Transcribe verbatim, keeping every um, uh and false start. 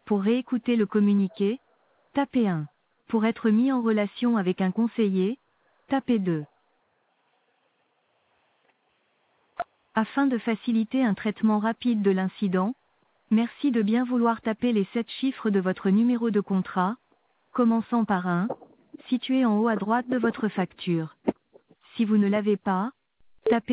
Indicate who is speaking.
Speaker 1: Pour réécouter le communiqué, tapez un. Pour être mis en relation avec un conseiller, tapez deux. Afin de faciliter un traitement rapide de l'incident, merci de bien vouloir taper les sept chiffres de votre numéro de contrat, commençant par un, situé en haut à droite de votre facture. Si vous ne l'avez pas, tapez